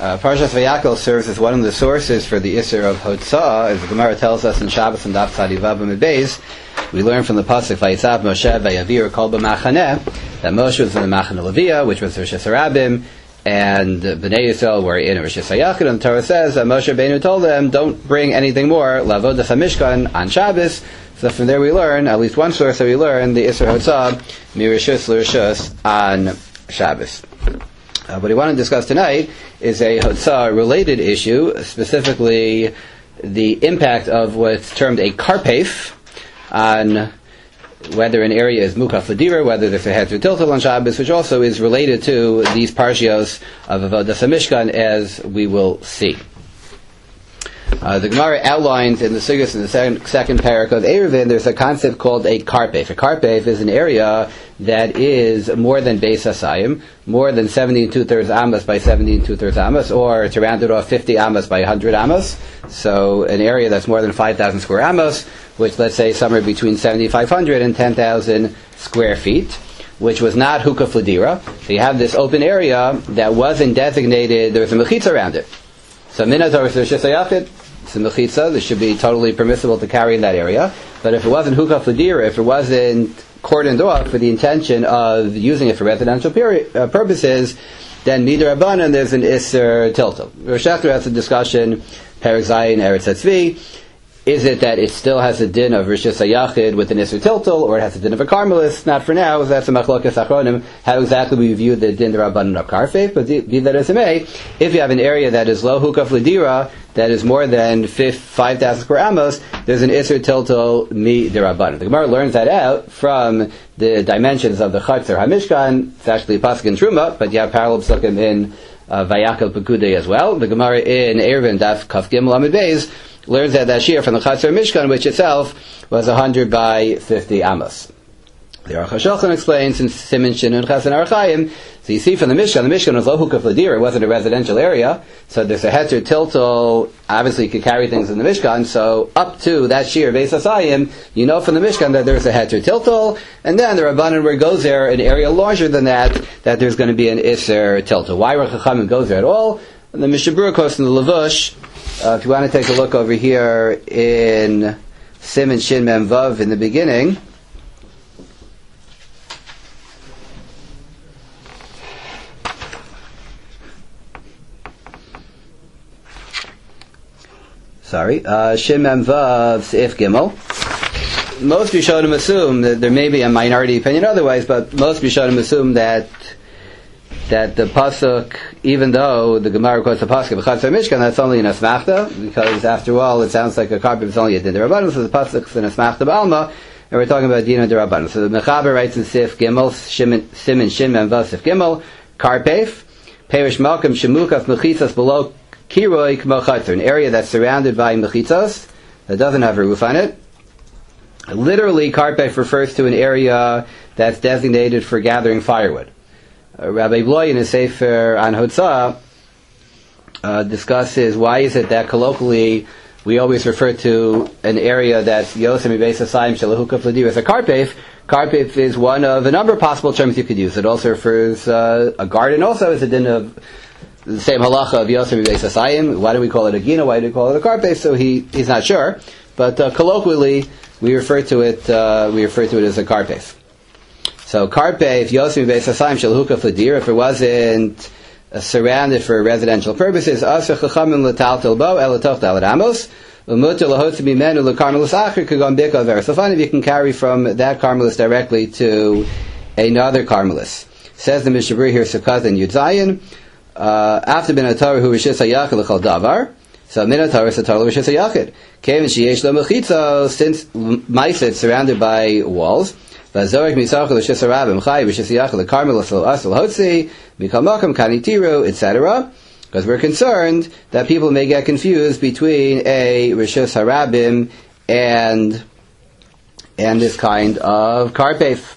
Parshas Vayakel serves as one of the sources for the Isser of Hotzah, as the Gemara tells us in Shabbos and Daf Tzadi Vav Amud Beis. We learn from the pasuk Vayitzav Moshe Vayavir Kol B'Machaneh that Moshe was in the Machaneh Leviah, which was Rosh Hashanah, and Bnei Yisrael were in Rosh Hashanah. And the Torah says that Moshe Rabbeinu told them, "Don't bring anything more Lavodas HaMishkan on Shabbos." So from there we learn, at least one source that we learn, the Isser Hotzah Mirishus L'Rishus on Shabbos. What we want to discuss tonight is a Hotzah related issue, specifically the impact of what's termed a karpef on whether an area is mukaf l'dira, whether there's a heter tiltal on Shabbos, which also is related to these parshios of Avodas HaMishkan, as we will see. The Gemara outlines in the Sugyos in the second parak of Eruvin, there's a concept called a karpef. A karpef is an area that is more than Beis Hasayim, more than 17 2/3 amos by 17 2/3 amos, or to round it off 50 amos by 100 amos. So an area that's more than 5,000 square amos, which let's say somewhere between 7,500 and 10,000 square feet, which was not hukaf l'dira. So you have this open area that wasn't designated, there was a mechitza around it. So minator is Rosh Hashanah, it's a mechitza, this should be totally permissible to carry in that area. But if it wasn't hukaf l'dira, if it wasn't cordoned off for the intention of using it for residential purposes, then midrabanan there's an isser tiltal. Rosh Hashanah has a discussion, Perek Zayin Eretz Hatzvi. Is it that it still has a din of Rishus HaYachid with an Isser Tiltal, or it has a din of a Carmelist? Not for now, that's a Machlokas Achronim, how exactly we view the din Rabbanan of Karfef, but be that as it may, if you have an area that is low hukaf l'dira, that is more than 5,000 square amos, there's an Isser Tiltal mi d'Rabbanan. The Gemara learns that out from the dimensions of the Chatzar HaMishkan. It's actually a pasuk in Truma, but you have parallel psukim in Vayakel Pekudei as well. The Gemara in Eruvin Daf Kaf Gimel Amud Beis learns that shear from the Chatzar Mishkan, which itself was 100 by 50 amos. The Aruch HaShulchan explains in Siman Shin and Chesed Arachayim. So you see from the Mishkan was low hukaf l'dira, it wasn't a residential area, so there's a heter tiltal, obviously you could carry things in the Mishkan, so up to that shear Beis Hasayim, you know from the Mishkan that there's a heter tiltal, and then the Rabbanan where goes there, an area larger than that there's going to be an Isser tiltal. Why Aruch HaChamim goes there at all? And the Mishnah Berurah quotes in the Levush, if you want to take a look over here in Siman Shin Mem Vav in the beginning, Shin Mem Vav Seif Gimel. Most Rishonim assume that there may be a minority opinion otherwise, but most Rishonim assume that the pasuk, even though the Gemara quotes the pasuk of Chatzar Mishkan, that's only an asmachta, because after all, it sounds like a karpef is only a din d'Rabbanan, so the pasuk is an asmachta b'alma, and we're talking about din d'Rabbanan. So the Mechaber writes in Sif Gimel, Siman Shin Mem Vav Sif Gimel, karpef, perish malkum shemukaf mechitzas below kiroi k'mo chatzar, an area that's surrounded by mechitzas, that doesn't have a roof on it. Literally, karpef refers to an area that's designated for gathering firewood. Rabbi Bloy in his Sefer on Hotzah discusses why is it that colloquially we always refer to an area that's Yosem Beis Hasayim Shalahukaf L'Dir as a karpef. Karpef is one of a number of possible terms you could use. It also refers a garden also is a din of the same halacha of Yosem Beis Hasayim. Why do we call it a gina? Why do we call it a karpef? So he's not sure, but colloquially we refer to it as a karpef. So karpef Yosem Beis Hasayim Shalahukaf L'Dir, if it wasn't surrounded for residential purposes, Asher Chachamim L'Taltel Bo Elatoch Dalad Amos Umuter Lahotzi Bimenu L'Karmelis Acher Kagam Bika Ver. So finally, you can carry from that Karmelis directly to another Karmelis. Says the Mishnah Berurah here, Sukkot and Yud Zayin. After bin Torah hu Rishus HaYachid L'Chol Davar. So min Torah is a Torah Rishus HaYachid. Kevin Sheyesh Lo Mechitzo, since Ma'aseh is surrounded by walls. Vazorek misachol l'shis harabim chay b'shis yachol l'karmelis l'asol hotzi mikal makam kanitiru, etc. Because we're concerned that people may get confused between a rishus harabim and this kind of karpef.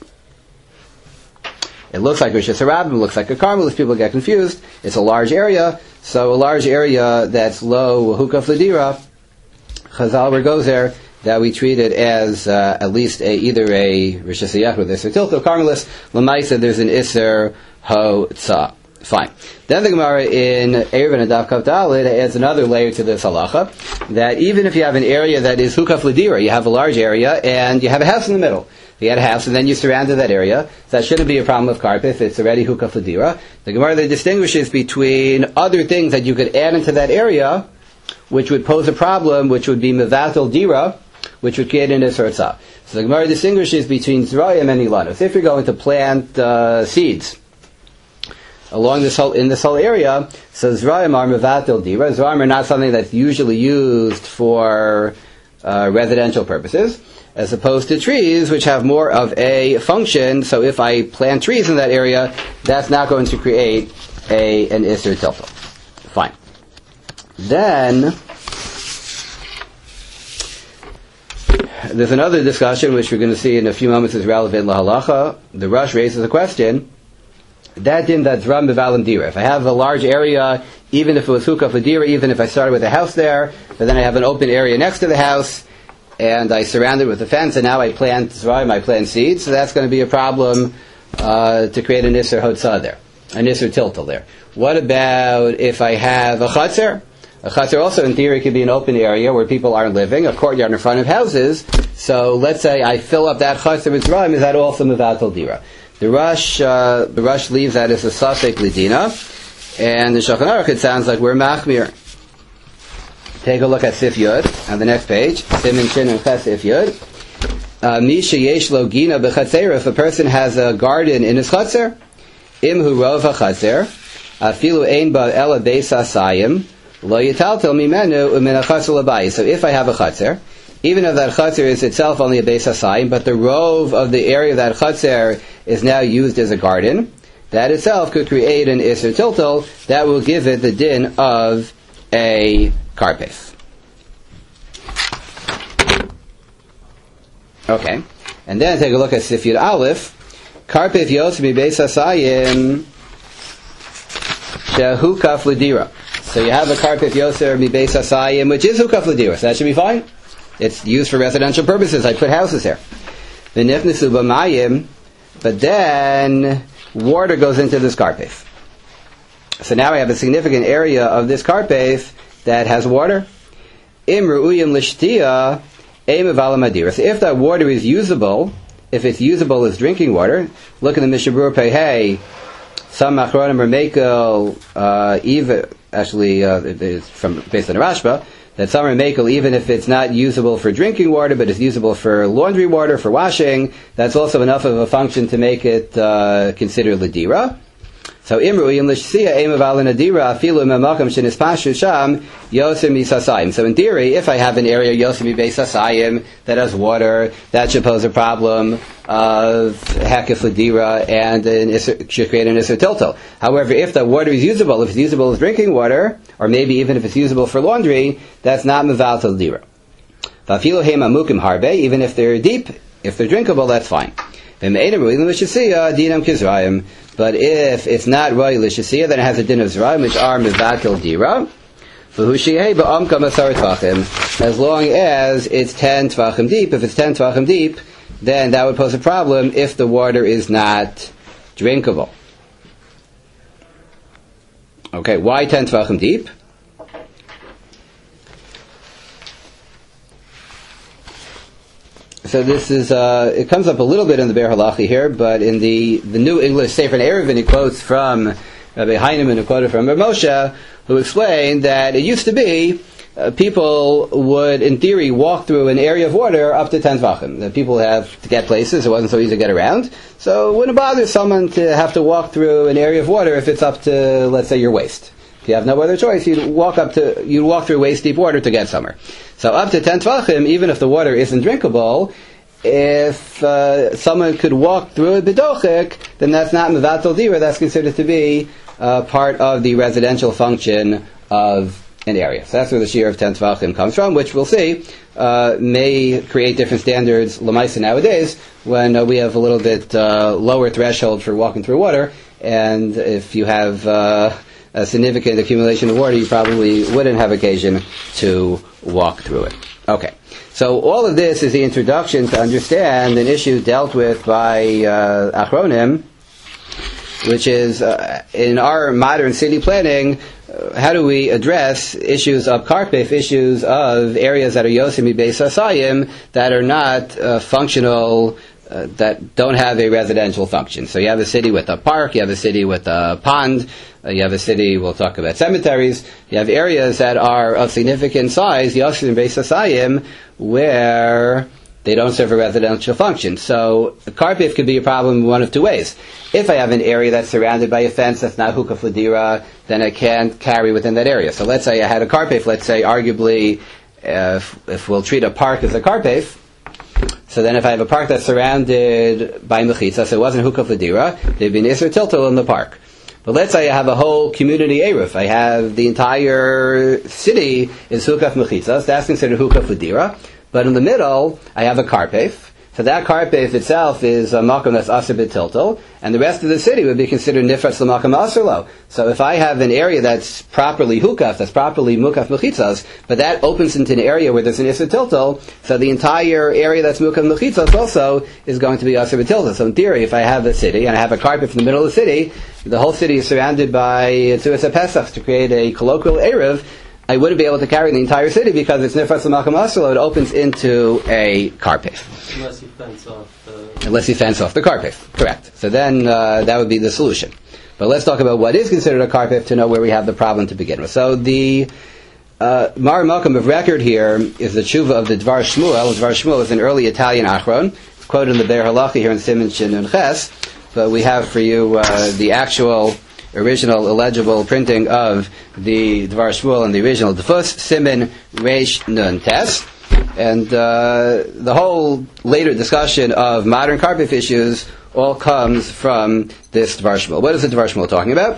It looks like rishus harabim, it looks like a karmelis. People get confused. It's a large area, so a large area that's low hukaf l'dira. Chazal where goes there, that we treat it as at least either a Rishus HaYachid with Isser Tiltal Karmelis. L'maisa, there's an Isser Hotzah. Fine. Then the Gemara in Eruvin and Daf Kaf Daled adds another layer to this halacha, that even if you have an area that is hukaf l'dira, you have a large area and you have a house in the middle. If you had a house and then you surrounded that area, so that shouldn't be a problem of karpif if it's already hukaf l'dira. The Gemara then distinguishes between other things that you could add into that area, which would pose a problem, which would be mevatel dira, which would create an isur tzah. So the Gemara distinguishes between zrayim and ilanos. If you're going to plant seeds along in this whole area, so zrayim are mevatel dira. Zrayim are not something that's usually used for residential purposes, as opposed to trees, which have more of a function. So if I plant trees in that area, that's not going to create an isur tiltal. Fine. Then there's another discussion which we're going to see in a few moments is relevant lahalacha. The Rush raises a question. That din that's ram bevalim dira. If I have a large area, even if it was hukaf dira, even if I started with a house there, but then I have an open area next to the house, and I surround it with a fence, and now I plant zrayim, I plant seeds, so that's going to be a problem to create an isur hotzah there, an isur tiltal there. What about if I have a chatzar? A chatzar also, in theory, could be an open area where people aren't living, a courtyard in front of houses. So let's say I fill up that chatzar with zrayim. Is that also mevatel dira? The Rush leaves that as a safek lidina, and the Shulchan Aruch, it sounds like we're machmir. Take a look at Sif Yud on the next page. Simin Shin and Ches Sif Yud. Misha yesh lo gina b'chatzer. If a person has a garden in his chatzar, im hu rov hachatzer, afilu ein ba ela beis asayim. So if I have a chatzar, even if that chatzar is itself only a beis hasayim, but the rove of the area of that chatzar is now used as a garden, that itself could create an isur tiltal that will give it the din of a karpef. Okay, and then take a look at Sif Yud Aleph. Karpef yotz mi beis hasayim shehu kaf l'dira. So you have a karpef yoser mi beis hasayim, which is hukaf l'dira, so that should be fine. It's used for residential purposes. I put houses here. V'nifnesu b'mayim, but then water goes into this karpef. So now I have a significant area of this karpef that has water. Im ru'uyim l'shtiya ein mevalim adira. So if that water is usable, if it's usable as drinking water, look in the Mishnah Berurah Pehei. Some achronim are mekel even. Actually, it's from based on Rashba, that some are makel even if it's not usable for drinking water, but it's usable for laundry water, for washing. That's also enough of a function to make it considered ladira. So imru'im l'shsiya emaval nadira afilu memakam shenispashu sham yoser misasayim. So in theory, if I have an area yoser mi beis hasayim that has water, that should pose a problem of hakif ladira and should create an isur tiltal. However, if the water is usable, if it's usable as drinking water, or maybe even if it's usable for laundry, that's not mevatel ladira. Vafilu hema mukim harbe, even if they're deep, if they're drinkable, that's fine. But if it's not roy l'shasiyah, then it has a din of zrayim, which are mevatel dira. As long as it's 10 tvachim deep. If it's 10 tvachim deep, then that would pose a problem if the water is not drinkable. Okay, why 10 tvachim deep? So this is, it comes up a little bit in the Be'er Halachi here, but in the New English Sefer Eruvin, he quotes from Rabbi Heinemann, who quoted from Rabbi Moshe, who explained that it used to be people would, in theory, walk through an area of water up to 10 tvachim. That people have to get places, it wasn't so easy to get around, so it wouldn't bother someone to have to walk through an area of water if it's up to, let's say, your waist. If you have no other choice, you'd walk through waist-deep water to get somewhere. So up to 10 tvachim, even if the water isn't drinkable, if someone could walk through it bedochik, then that's not mevatel dira, that's considered to be part of the residential function of an area. So that's where the shear of 10 tvachim comes from, which we'll see may create different standards l'maisa nowadays when we have a little bit lower threshold for walking through water, and if you have a significant accumulation of water, you probably wouldn't have occasion to walk through it. Okay, so all of this is the introduction to understand an issue dealt with by Achronim, which is in our modern city planning, how do we address issues of karpef, issues of areas that are yosim beis hasayim that are not functional, that don't have a residential function. So you have a city with a park, you have a city with a pond, you have a city, we'll talk about cemeteries, you have areas that are of significant size, yosim beis hasayim, where they don't serve a residential function. So the karpef could be a problem in one of two ways. If I have an area that's surrounded by a fence that's not hukaf l'dira, then I can't carry within that area. So let's say I had a karpef, let's say arguably, if we'll treat a park as a karpef, so then if I have a park that's surrounded by mechitza, so it wasn't hukaf l'dira, there'd be an isser tiltal in the park. But let's say I have a whole community eruv. I have the entire city is hukaf mechitza, so that's considered hukaf l'dira. But in the middle, I have a karpef. So that karpef itself is a makom that's aser b'tiltal, and the rest of the city would be considered nifratz l'makom aser lo. So if I have an area that's properly hukaf, that's properly mukaf mechitzas, but that opens into an area where there's an iser tiltal, so the entire area that's mukaf mechitzas also is going to be aser b'tiltal. So in theory, if I have a city, and I have a karpef in the middle of the city, the whole city is surrounded by tzuras pesach to create a colloquial eruv, I wouldn't be able to carry the entire city because it's nifratz l'makom aselo. It opens into a karpef. Unless you fence off the karpef. Correct. So then that would be the solution. But let's talk about what is considered a karpef to know where we have the problem to begin with. So the Mar Malcolm of record here is the tshuva of the Dvar Shmuel. Dvar Shmuel is an early Italian achron. It's quoted in the Be'er Halacha here in Siman Shin Nun Ches. But we have for you the actual original illegible printing of the Dvar Shmuel and the original Defus, Siman Reish Nun Tes. And the whole later discussion of modern karpef issues all comes from this Dvar Shmuel. What is the Dvar Shmuel talking about?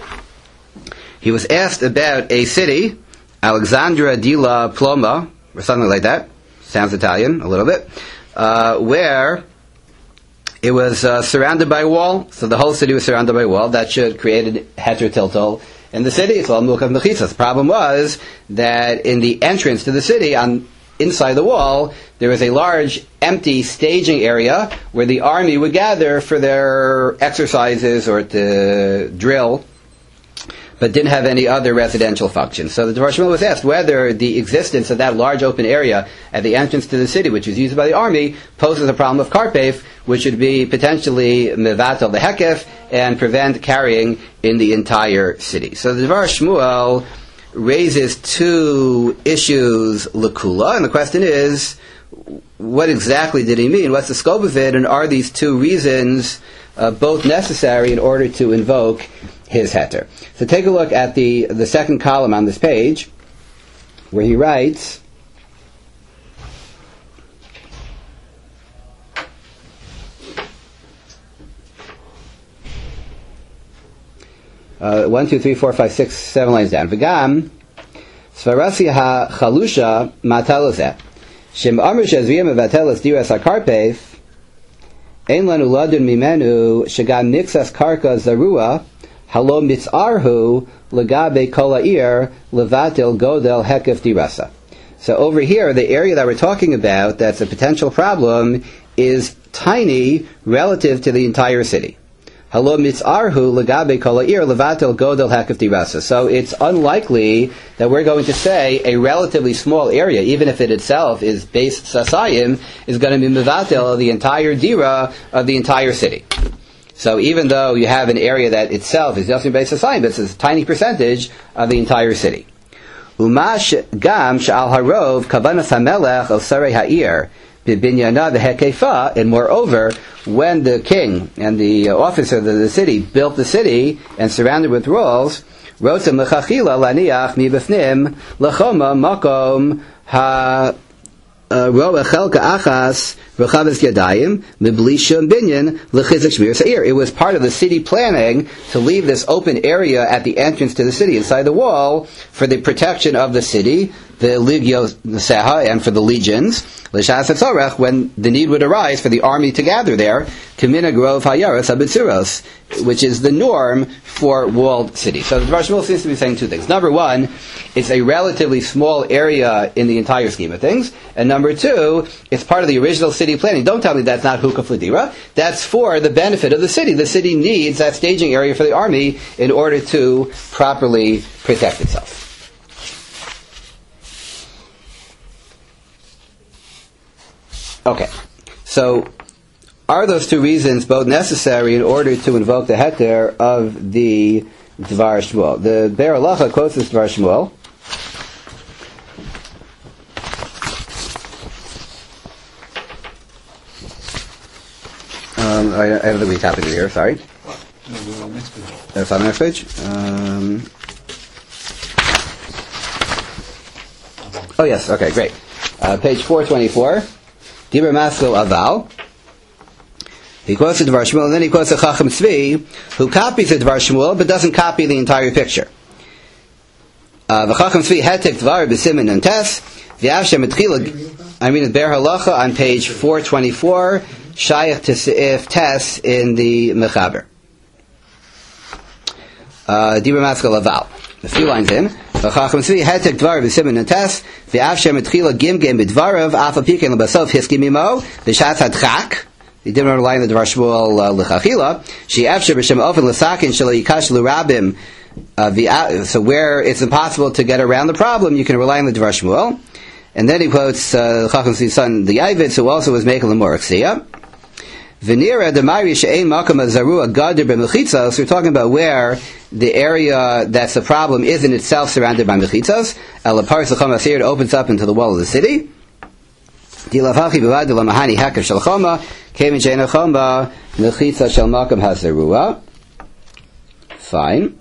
He was asked about a city, Alexandra di la Ploma, or something like that. Sounds Italian, a little bit. Where it was surrounded by a wall, so the whole city was surrounded by a wall. That should create a heter tiltal in the city. It's all mukav mechitzas. The problem was that in the entrance to the city, inside the wall, there was a large empty staging area where the army would gather for their exercises or to drill, but didn't have any other residential function. So the Dvar Shmuel was asked whether the existence of that large open area at the entrance to the city, which was used by the army, poses a problem of karpef, which would be potentially mevatel the hekef and prevent carrying in the entire city. So the Dvar Shmuel raises two issues l'kula, and the question is, what exactly did he mean? What's the scope of it? And are these two reasons both necessary in order to invoke his heter? So take a look at the second column on this page, where he writes, one, two, three, four, five, six, 7 lines down. V'gam svarasi ha chalusha matalazeh shem amr shezviyam vatelas diras hakarpef ein lanu ladun mimenu shagam nixas karka zarua halo mitzarhu legabe kol ha'ir levatil godel hekef dirasa. So over here, the area that we're talking about that's a potential problem is tiny relative to the entire city. Halo mitzarhu legabe kol ha'ir levatil godel hekef dirasa. So it's unlikely that we're going to say a relatively small area, even if it itself is base sasayim, is going to be mevatil the entire dira of the entire city. So even though you have an area that itself is yosim base sasayim, it's a tiny percentage of the entire city. Umash gam sha'al harov kavanas hamelech el sarei ha'ir bibinyana v'hekefa. And moreover, when the king and the officer of the city built the city and surrounded with walls, rotem lechachila laniach mibefnim lechoma makom ha roa chelka achas rechaves yadayim mibli shum binyan lechizik shmir sa'ir. It was part of the city planning to leave this open area at the entrance to the city, inside the wall, for the protection of the city, the Legio Neseha, and for the legions, L'shas hatzorech, when the need would arise for the army to gather there, Kamina Grove Hayaras Abitzuros, which is the norm for walled cities. So the Dvar Shmuel seems to be saying two things. Number one, it's a relatively small area in the entire scheme of things. And number two, it's part of the original city planning. Don't tell me that's not Hukah Fladira. That's for the benefit of the city. The city needs that staging area for the army in order to properly protect itself. Okay, so are those two reasons both necessary in order to invoke the heter of the Dvar Shmuel? The Be'er Halacha quotes this Dvar Shmuel. I have the recap here, sorry. That's on the next page. Oh yes, okay, great. Page 424. Dibur Maskil Aval. He quotes the Dvar Shmuel, and then he quotes the Chacham Tzvi, who copies the Dvar Shmuel, but doesn't copy the entire picture. The Chacham Tzvi Hetek Dvar B'Simin and Tes, V'Ashem Etchila, I mean the Be'er Halacha on page 424, Shayach to Seif Tes in the Mechaber. Dibur Maskil Aval. A few lines in. Chacham Tzvi Hetek Dvar B'Simin and Tes, V'Ashem Etchila Gim Gim B'Dvarav, Afa Piken L'Basov Hiski Mimo, V'Shat Hadchak. He didn't rely on the Dvar Shmuel l'chachila. She afsher b'shem ofen l'sakin shelo yikash l'rabim. So where it's impossible to get around the problem, you can rely on the Dvar Shmuel. And then he quotes Chacham Tzvi's son, the Yavitz, who also was making the Moraxia. V'nira demari she'ein makam azarua gader b'mechitzos. So we're talking about where the area that's the problem is in itself surrounded by mechitzos. El paris l'chom asir, it opens up into the wall of the city. Dilavhachi b'vad l'mahani haker shel choma. Kevin Sheina Choma, Mechitza Shel Makam Hazarua. Fine.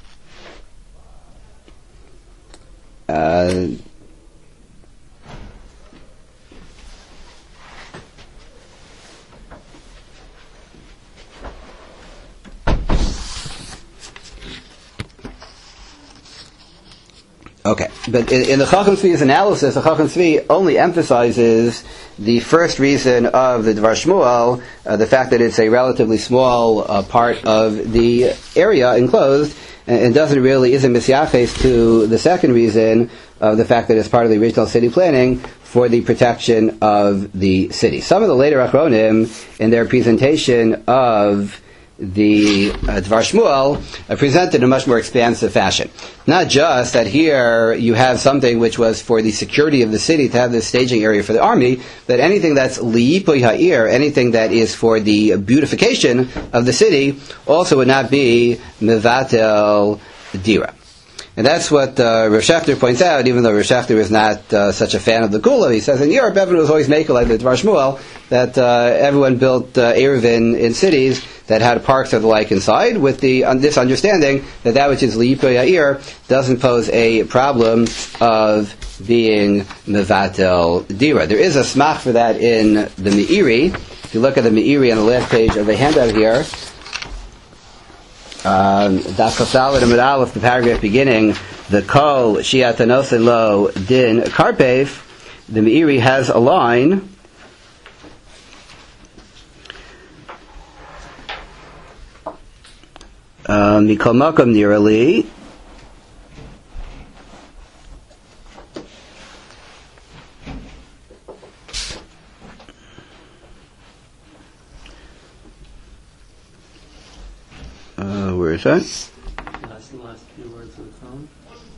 Okay, but in the Chacham Tzvi's analysis, the Chacham Tzvi only emphasizes the first reason of the Dvar Shmuel, the fact that it's a relatively small part of the area enclosed, and isn't misyaches to the second reason of the fact that it's part of the original city planning for the protection of the city. Some of the later Achronim, in their presentation of the Dvar Shmuel, presented in a much more expansive fashion. Not just that here you have something which was for the security of the city to have this staging area for the army, but anything that's liyipoy ha'ir, anything that is for the beautification of the city, also would not be mevatel dira. And that's what Rav Shechter points out, even though Rav Shechter is not such a fan of the Kula. He says in Europe, everyone was always making like the Dvar Shmuel, that everyone built Eruvin in cities that had parks or the like inside, with this understanding that which is Liyipoy Ha'ir doesn't pose a problem of being Mevatel Dira. There is a smach for that in the Meiri. If you look at the Meiri on the last page of the handout here, Das Chasal and Aleph, the paragraph beginning, the Kol Shiatanosin Lo Din Karpef, the Meiri has a line, Mikol Makom Nirali, where is that? Last few words of the phone.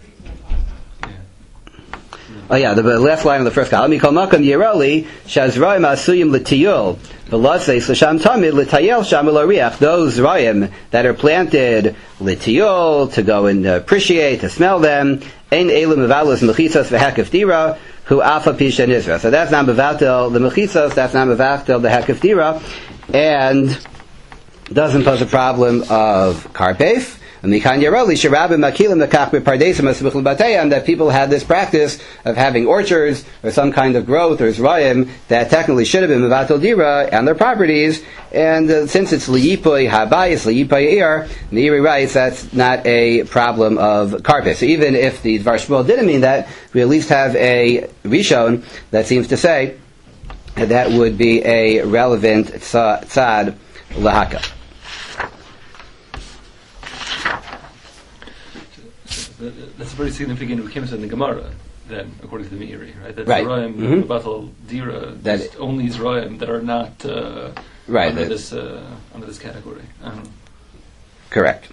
Oh yeah, the last line of the first column. Mikol Makom Nirali, Shazraim Asuyim L'Tiyul, V'Lotzeis L'Sham Tamid L'Tayel Sham L'Ariach. Those rayim that are planted L'Tiyul, to go and appreciate, to smell them, Ein Elim Mevalos Mechitzos V'Hekef Dira, Hu Afa Pisha Nizra. So that's not Mevatel the Mechitzos, that's not Mevatel the Hekef Dira, and doesn't pose a problem of Karpef. And that people had this practice of having orchards or some kind of growth or zrayim that technically should have been mevatel dira and their properties. And since it's liyipoy habayis, liyipoy ir, Meiri writes that's not a problem of karpis. So even if the Dvar Shmuel didn't mean that, we at least have a rishon that seems to say that would be a relevant tzad lahaka. That's very significant. We came to in the Gemara, then, according to the Meiri, right? That right. Zerayim, Mevatel Dira, that only Zerayim that are not right, under this category. Correct.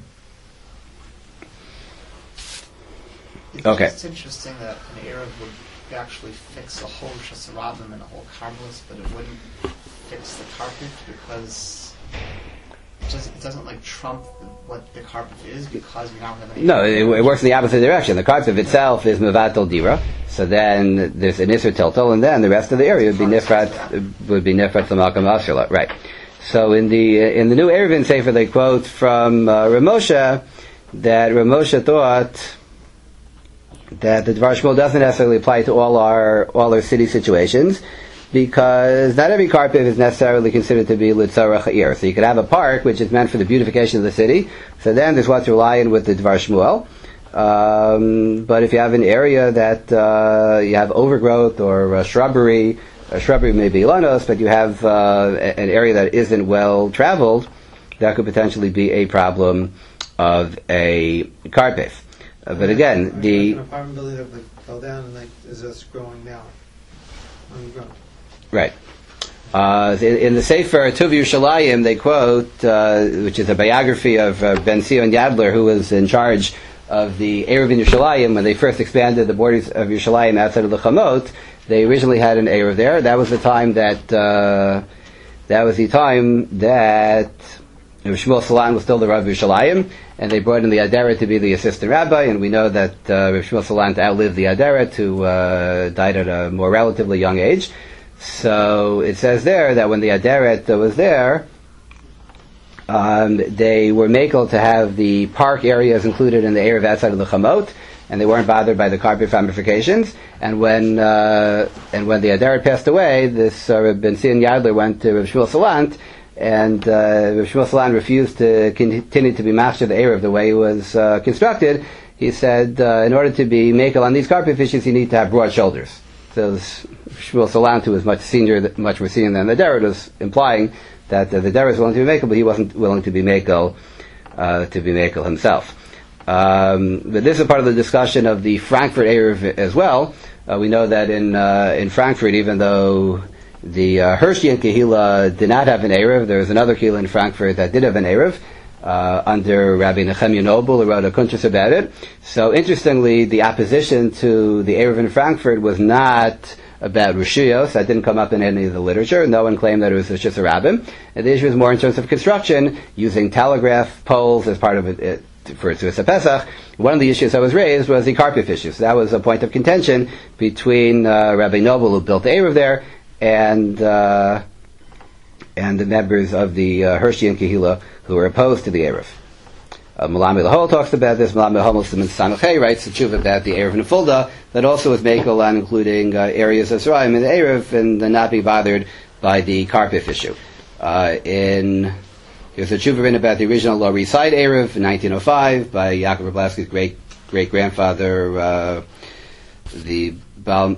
Okay. It's interesting that an Erev would actually fix a whole Shasarabim and a whole Karmelis, but it wouldn't fix the carpet because it doesn't like trump what the carpet is because we don't have any. No, it works in the opposite direction. The carpet itself is mevatel dira, so then there's an isur tiltal, and then the rest of the area would be nifrat l'malkam asherla. Right. So in the new Eruvin Sefer they quote from Ramosha that Ramosha thought that the Dvar Shmuel doesn't necessarily apply to all our city situations, because not every carpet is necessarily considered to be litzarach ha'ir. So you could have a park which is meant for the beautification of the city, so then there's what's relying with the Dvar Shmuel. But if you have an area that you have overgrowth or shrubbery may be lanos, but you have an area that isn't well traveled, that could potentially be a problem of a carpet. But again, the an apartment building that fell down and is just growing now on the ground. Right. In the Sefer Tuv Yerushalayim, they quote, which is a biography of Ben Sion Yadler, who was in charge of the Erev in Yerushalayim when they first expanded the borders of Yerushalayim outside of the Chamot. They originally had an Erev there. That was the time that Shmuel Salan was still the Rav of Yerushalayim, and they brought in the Aderet to be the assistant rabbi, and we know that Rav Shmuel Salan outlived the Aderet, who died at a more relatively young age. So it says there that when the Aderet was there, they were makel to have the park areas included in the Erev outside of the Chamot, and they weren't bothered by the carpet ramifications. And when the Aderet passed away, this Ben Sion Yadler went to Rav Shmuel Salant, and Rav Shmuel Salant refused to continue to be master of the Erev the way it was constructed. He said, in order to be makel on these carpet fishes, you need to have broad shoulders. So Shmuel Salant, who was much more senior than the Deret, was implying that the Deret was willing to be makel, but he wasn't willing to be makel himself. But this is part of the discussion of the Frankfurt Erev as well. We know that in Frankfurt, even though the Hirschian Kehila did not have an Erev, there was another Kehila in Frankfurt that did have an Erev, under Rabbi Nehemiah Noble, who wrote a kuntres about it. So interestingly, the opposition to the Erev in Frankfurt was not about Rishuyos. That didn't come up in any of the literature. No one claimed that it was a Shis Rabbim. And the issue was more in terms of construction, using telegraph poles as part of it for Tzvus Pesach. One of the issues that was raised was the carpet issues. That was a point of contention between Rabbi Noble, who built the Erev there, and the members of the Hirschian Kehila who were opposed to the Erev. Malami Lahol talks about this. Malami Lahol Muslim Sanachei writes the tshuva about the Erev in Fulda that also was makel on including areas of Zerayim in the Erev and not be bothered by the carpet issue. Here's a tshuva written about the original Lower East Side Erev in 1905 by Yaakov Rablowski's great grandfather, the Baal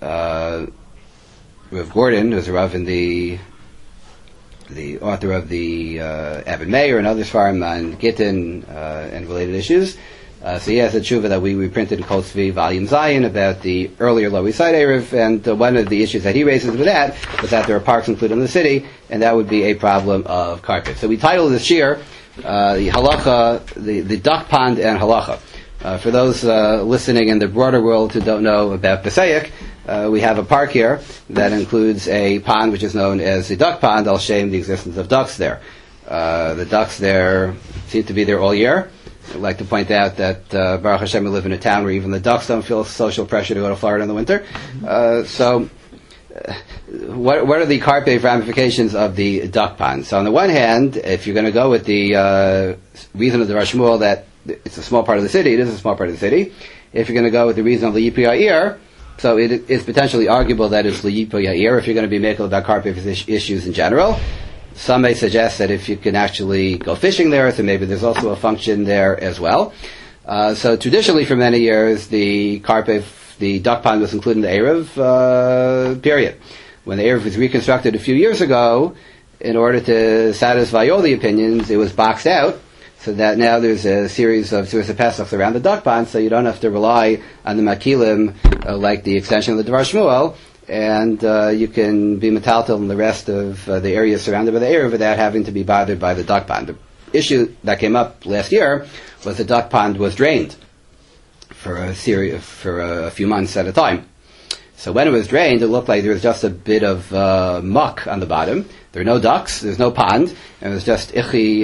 Rav Gordon, who's a Rav in the author of the Evan Meir and other Sfarim on Gittin and related issues. So he has a tshuva that we reprinted in Kol Tzvi Volume Zion about the earlier Lower East Side Erev, and one of the issues that he raises with that was that there are parks included in the city, and that would be a problem of carpet. So we titled this year the halacha, the duck pond and halacha. For those listening in the broader world who don't know about Pesach, we have a park here that includes a pond which is known as the duck pond, al shem the existence of ducks there. The ducks there seem to be there all year. I'd like to point out that Baruch Hashem, we live in a town where even the ducks don't feel social pressure to go to Florida in the winter. So what are the carpet ramifications of the duck pond? So on the one hand, if you're going to go with the reason of the Rosh Shmuel that it's a small part of the city, it is a small part of the city. If you're going to go with the reason of the Yipu Ya'ir, so it is potentially arguable that it's the Yipu Ya'ir if you're going to be making about carpet issues in general. Some may suggest that if you can actually go fishing there, so maybe there's also a function there as well. So traditionally for many years, the duck pond was included in the Erev period. When the Erev was reconstructed a few years ago, in order to satisfy all the opinions, it was boxed out, so that now there's a series of Pesachs around the duck pond, so you don't have to rely on the Makilim like the extension of the Dvar Shmuel, and you can be metaltal in the rest of the area surrounded by the Erev without having to be bothered by the duck pond. The issue that came up last year was the duck pond was drained for a few months at a time. So when it was drained, it looked like there was just a bit of muck on the bottom. There were no ducks, there's no pond, and it was just ichi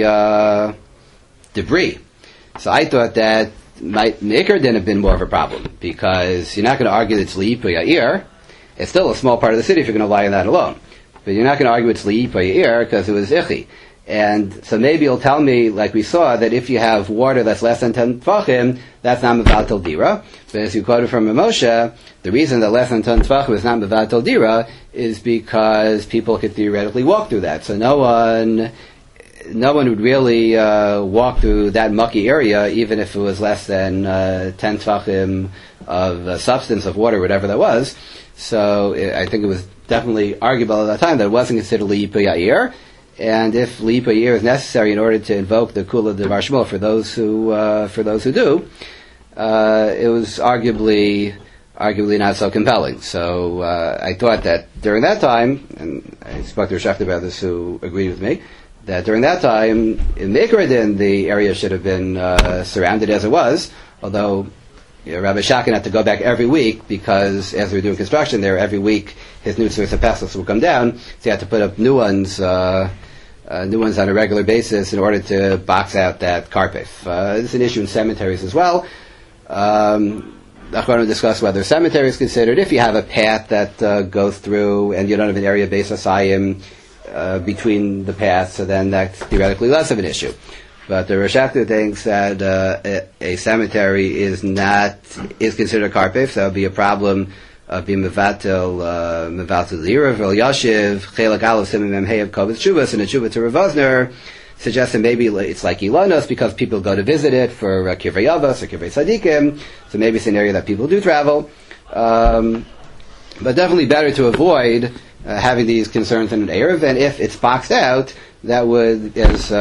debris. So I thought that Maker didn't have been more of a problem, because you're not going to argue that it's Li'ip Ya'ir. It's still a small part of the city if you're going to lie on that alone. But you're not going to argue it's Li'ip Ya'ir because it was ichi. And so maybe you'll tell me, like we saw, that if you have water that's less than 10 tvachim, that's not mevatel dira. But as you quoted from Moshe, the reason that less than 10 tvachim is not mevatel dira is because people could theoretically walk through that. So no one would really walk through that mucky area, even if it was less than 10 tvachim of substance of water, whatever that was. So I think it was definitely arguable at that time that it wasn't considered Li'ip Ya'ir. And if Li'ip Ya'ir is necessary in order to invoke the Kula de Dvar Shmuel for those who do, it was arguably not so compelling. So I thought that during that time, and I spoke to Rashefta about this, who agreed with me, that during that time in Mekradin the area should have been surrounded as it was, although Rabbi Shakin had to go back every week because as we were doing construction there, every week his new Tzursa Pesachs would come down, so he had to put up new ones on a regular basis in order to box out that carpet. This is an issue in cemeteries as well. Achron will discuss whether cemetery is considered. If you have a path that goes through and you don't have an area based asayim between the paths, so then that's theoretically less of an issue. But the Rosh Hashanah thinks that a cemetery is considered a carpet, so that would be a problem of being mevatel zira vel yashiv chelak aleph simim mem hey of kovos shuvas, and a shuvah to Rav Vosner suggests that maybe it's like Ilanos because people go to visit it for kivrei avos or kivrei tzadikim, so maybe it's an area that people do travel, but definitely better to avoid having these concerns in an Erev, and if it's boxed out, that would,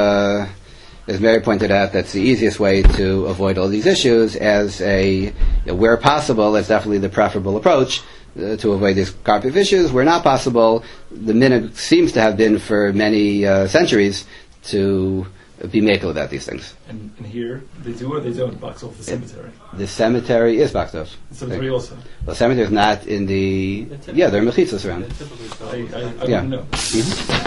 as Mary pointed out, that's the easiest way to avoid all these issues. Where possible, that's definitely the preferable approach to avoid these carpet issues. Where not possible, the minhag seems to have been for many centuries to be makel about these things. And here, they do or they don't box off the cemetery? The cemetery is boxed off. The cemetery also? Well, the cemetery is not in the... Yeah, there are mechitzos around. I don't know. Mm-hmm.